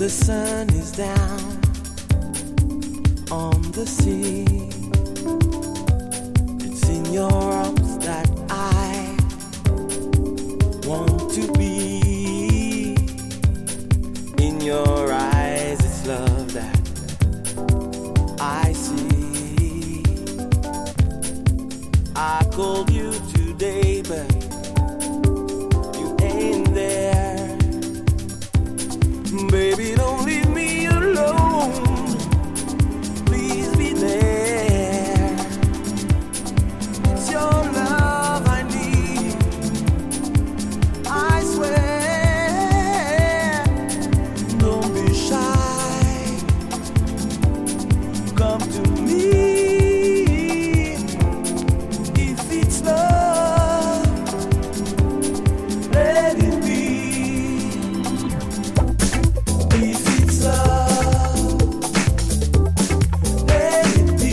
the sun is down on the sea, it's in your arms that I want to be. In your eyes, it's love that I see. I called you today, but you ain't there. Baby, don't leave me alone. Please be there. It's your love I need, I swear. Don't be shy, come to me. If it's love, let it be. If it's love, let it be.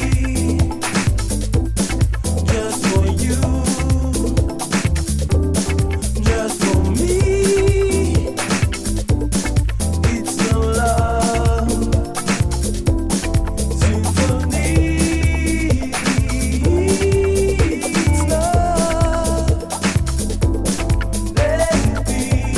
Just for you, just for me. It's a love symphony. It's love, let it be.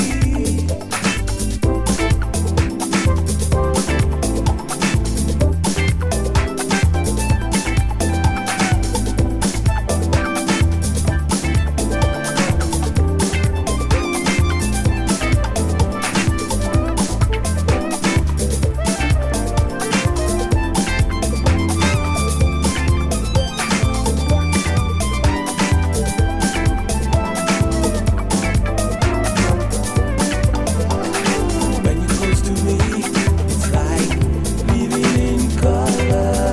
When you're close to me, it's like living in color.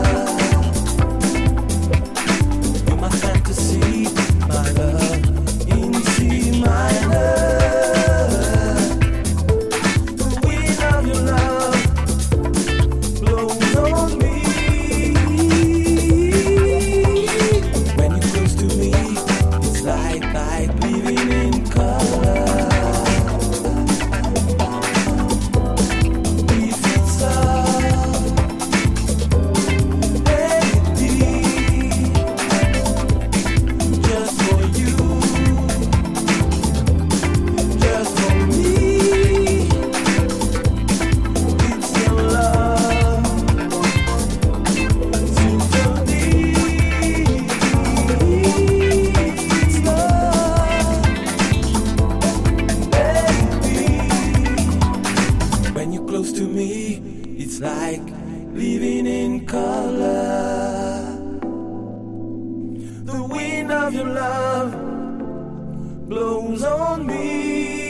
You're my fantasy, my love, into my love. The wind of your love blows on me. When you're close to me, it's like living in color. If it's love, let it be. Just for you, just for me. It's your love symphony. It's love, let it be. When you're close to me, it's like living in color. The wind of your love blows on me.